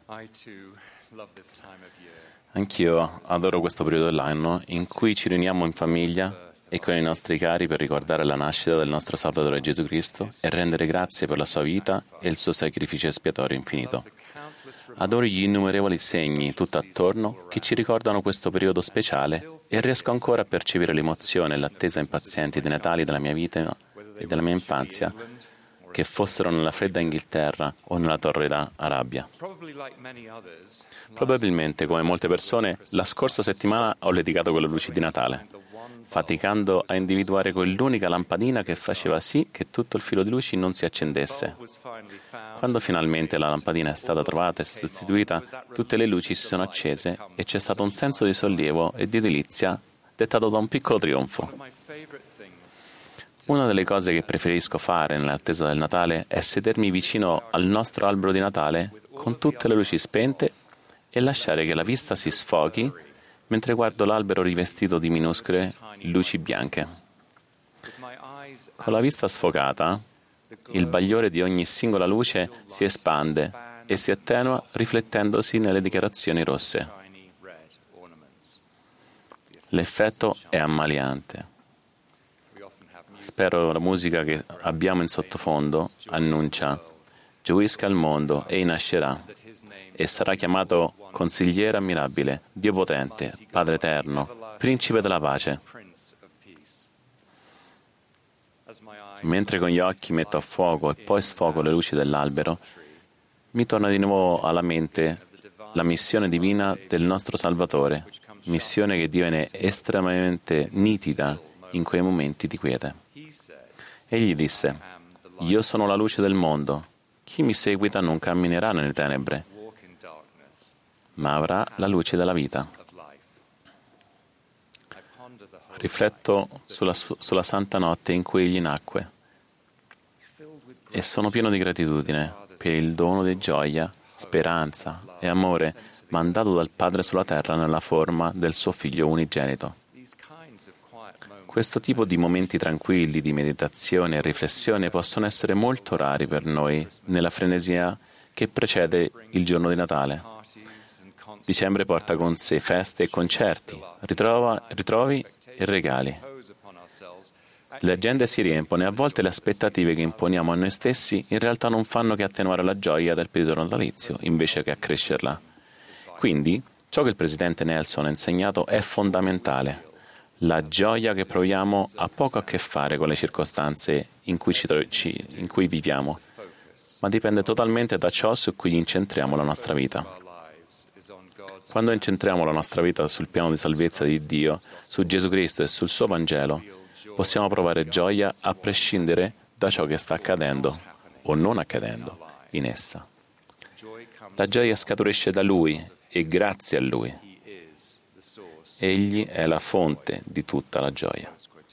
Anch'io adoro questo periodo dell'anno in cui ci riuniamo in famiglia e con i nostri cari per ricordare la nascita del nostro Salvatore Gesù Cristo e rendere grazie per la sua vita e il suo sacrificio espiatorio infinito. Adoro gli innumerevoli segni tutto attorno che ci ricordano questo periodo speciale e riesco ancora a percepire l'emozione e l'attesa impazienti dei Natali della mia vita e della mia infanzia, che fossero nella fredda Inghilterra o nella torrida Arabia. Probabilmente, come molte persone, la scorsa settimana ho litigato con le luci di Natale, faticando a individuare quell'unica lampadina che faceva sì che tutto il filo di luci non si accendesse. Quando finalmente la lampadina è stata trovata e sostituita, tutte le luci si sono accese e c'è stato un senso di sollievo e di delizia dettato da un piccolo trionfo. Una delle cose che preferisco fare nell'attesa del Natale è sedermi vicino al nostro albero di Natale con tutte le luci spente e lasciare che la vista si sfoghi mentre guardo l'albero rivestito di minuscole luci bianche. Con la vista sfocata, il bagliore di ogni singola luce si espande e si attenua riflettendosi nelle decorazioni rosse. L'effetto è ammaliante. Spero la musica che abbiamo in sottofondo annuncia: gioisca il mondo, ei nascerà, e sarà chiamato Consigliere ammirabile, Dio potente, Padre eterno, Principe della pace. Mentre con gli occhi metto a fuoco e poi sfogo le luci dell'albero, mi torna di nuovo alla mente la missione divina del nostro Salvatore, missione che diviene estremamente nitida in quei momenti di quiete. Egli disse: io sono la luce del mondo, chi mi seguita non camminerà nelle tenebre, ma avrà la luce della vita. Rifletto sulla santa notte in cui egli nacque e sono pieno di gratitudine per il dono di gioia, speranza e amore mandato dal Padre sulla terra nella forma del suo Figlio unigenito. Questo tipo di momenti tranquilli di meditazione e riflessione possono essere molto rari per noi nella frenesia che precede il giorno di Natale. Dicembre porta con sé feste e concerti, ritrovi e regali. Le agende si riempiono e a volte le aspettative che imponiamo a noi stessi in realtà non fanno che attenuare la gioia del periodo natalizio invece che accrescerla. Quindi, ciò che il presidente Nelson ha insegnato è fondamentale. La gioia che proviamo ha poco a che fare con le circostanze in cui viviamo, ma dipende totalmente da ciò su cui incentriamo la nostra vita. Quando incentriamo la nostra vita sul piano di salvezza di Dio, su Gesù Cristo e sul suo Vangelo, possiamo provare gioia a prescindere da ciò che sta accadendo o non accadendo in essa. La gioia scaturisce da Lui e grazie a Lui. Egli è la fonte di tutta la gioia.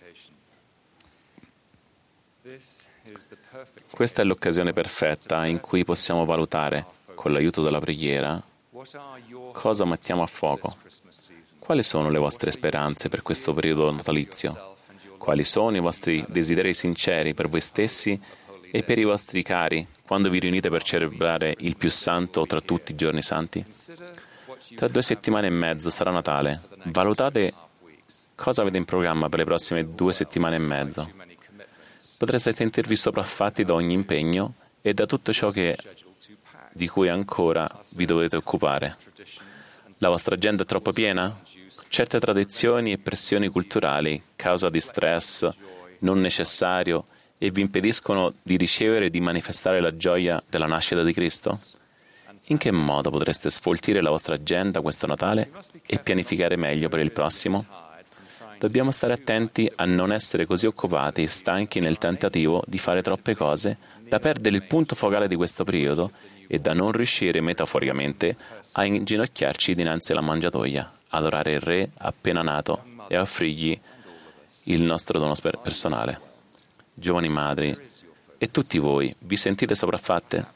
Questa è l'occasione perfetta in cui possiamo valutare, con l'aiuto della preghiera, cosa mettiamo a fuoco. Quali sono le vostre speranze per questo periodo natalizio? Quali sono i vostri desideri sinceri per voi stessi e per i vostri cari quando vi riunite per celebrare il più santo tra tutti i giorni santi? Tra 2 settimane e mezzo sarà Natale. Valutate cosa avete in programma per le prossime 2 settimane e mezzo. Potreste sentirvi sopraffatti da ogni impegno e da tutto ciò di cui ancora vi dovete occupare. La vostra agenda è troppo piena? Certe tradizioni e pressioni culturali, causa di stress non necessario, e vi impediscono di ricevere e di manifestare la gioia della nascita di Cristo? In che modo potreste sfoltire la vostra agenda questo Natale e pianificare meglio per il prossimo? Dobbiamo stare attenti a non essere così occupati e stanchi nel tentativo di fare troppe cose da perdere il punto focale di questo periodo e da non riuscire metaforicamente a inginocchiarci dinanzi alla mangiatoia, adorare il Re appena nato e offrirgli il nostro dono personale. Giovani madri, e tutti voi, vi sentite sopraffatte?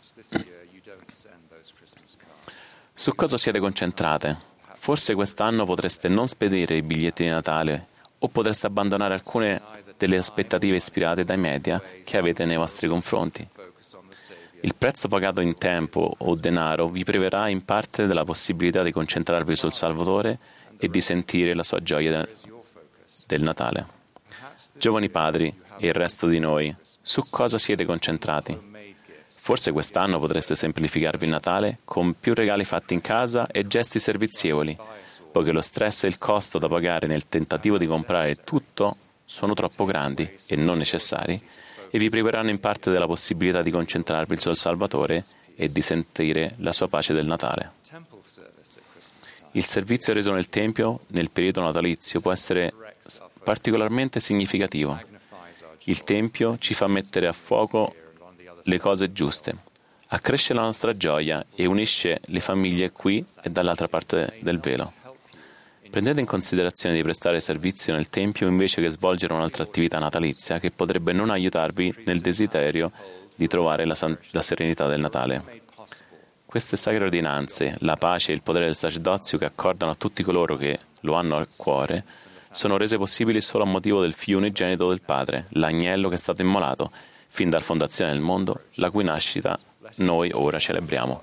Su cosa siete concentrate? Forse quest'anno potreste non spedire i biglietti di Natale o potreste abbandonare alcune delle aspettative ispirate dai media che avete nei vostri confronti. Il prezzo pagato in tempo o denaro vi priverà in parte della possibilità di concentrarvi sul Salvatore e di sentire la sua gioia del Natale. Giovani padri e il resto di noi, su cosa siete concentrati? Forse quest'anno potreste semplificarvi il Natale con più regali fatti in casa e gesti servizievoli, poiché lo stress e il costo da pagare nel tentativo di comprare tutto sono troppo grandi e non necessari e vi priveranno in parte della possibilità di concentrarvi sul Salvatore e di sentire la sua pace del Natale. Il servizio reso nel Tempio nel periodo natalizio può essere particolarmente significativo. Il Tempio ci fa mettere a fuoco le cose giuste, accresce la nostra gioia e unisce le famiglie qui e dall'altra parte del velo. Prendete in considerazione di prestare servizio nel Tempio invece che svolgere un'altra attività natalizia che potrebbe non aiutarvi nel desiderio di trovare la serenità del Natale. Queste sacre ordinanze, la pace e il potere del sacerdozio che accordano a tutti coloro che lo hanno al cuore, sono rese possibili solo a motivo del Figlio unigenito del Padre, l'agnello che è stato immolato fin dalla fondazione del mondo, la cui nascita noi ora celebriamo.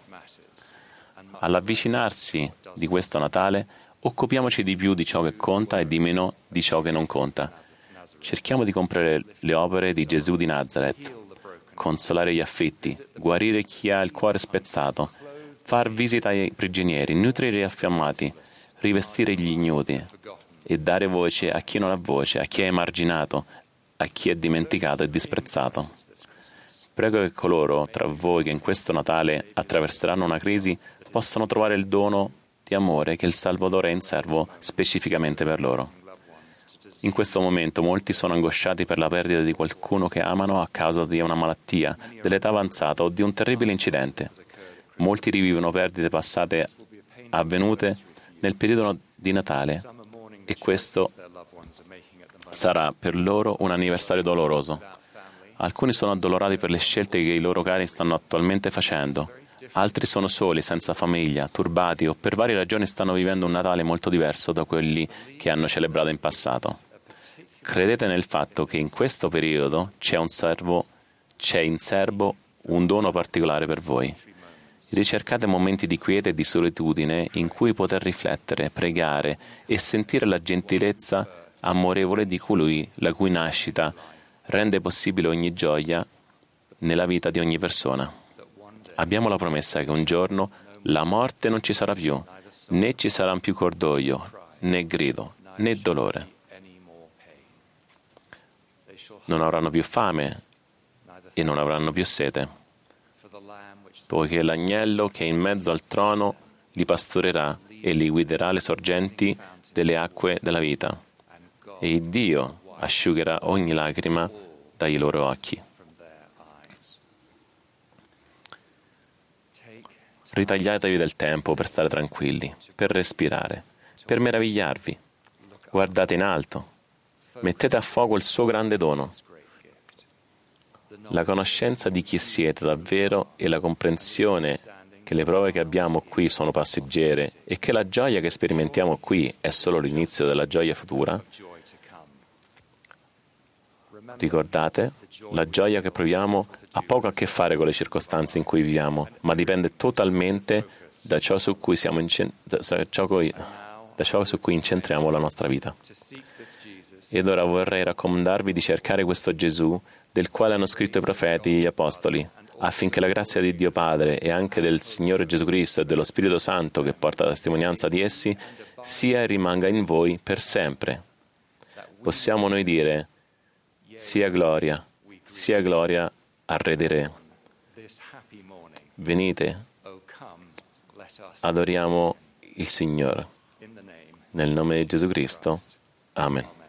All'avvicinarsi di questo Natale, occupiamoci di più di ciò che conta e di meno di ciò che non conta. Cerchiamo di comprare le opere di Gesù di Nazareth, consolare gli afflitti, guarire chi ha il cuore spezzato, far visita ai prigionieri, nutrire gli affamati, rivestire gli ignoti e dare voce a chi non ha voce, a chi è emarginato, a chi è dimenticato e disprezzato. Prego che coloro tra voi che in questo Natale attraverseranno una crisi possano trovare il dono di amore che il Salvatore è in serbo specificamente per loro. In questo momento molti sono angosciati per la perdita di qualcuno che amano a causa di una malattia, dell'età avanzata o di un terribile incidente. Molti rivivono perdite passate avvenute nel periodo di Natale e questo sarà per loro un anniversario doloroso. Alcuni sono addolorati per le scelte che i loro cari stanno attualmente facendo. Altri sono soli, senza famiglia, turbati o per varie ragioni stanno vivendo un Natale molto diverso da quelli che hanno celebrato in passato. Credete nel fatto che in questo periodo c'è in serbo un dono particolare per voi. Ricercate momenti di quiete e di solitudine in cui poter riflettere, pregare e sentire la gentilezza amorevole di colui la cui nascita rende possibile ogni gioia nella vita di ogni persona. Abbiamo la promessa che un giorno la morte non ci sarà più, né ci sarà più cordoglio, né grido, né dolore. Non avranno più fame e non avranno più sete, poiché l'agnello che è in mezzo al trono li pastorerà e li guiderà alle sorgenti delle acque della vita, e Dio asciugherà ogni lacrima dai loro occhi. Ritagliatevi del tempo per stare tranquilli, per respirare, per meravigliarvi. Guardate in alto. Mettete a fuoco il suo grande dono. La conoscenza di chi siete davvero e la comprensione che le prove che abbiamo qui sono passeggere e che la gioia che sperimentiamo qui è solo l'inizio della gioia futura. Ricordate, la gioia che proviamo ha poco a che fare con le circostanze in cui viviamo, ma dipende totalmente da ciò su cui incentriamo la nostra vita. Ed ora vorrei raccomandarvi di cercare questo Gesù del quale hanno scritto i profeti e gli apostoli, affinché la grazia di Dio Padre e anche del Signore Gesù Cristo e dello Spirito Santo che porta testimonianza di essi sia e rimanga in voi per sempre. Possiamo noi dire: sia gloria al Re dei Re. Venite, adoriamo il Signore. Nel nome di Gesù Cristo. Amen.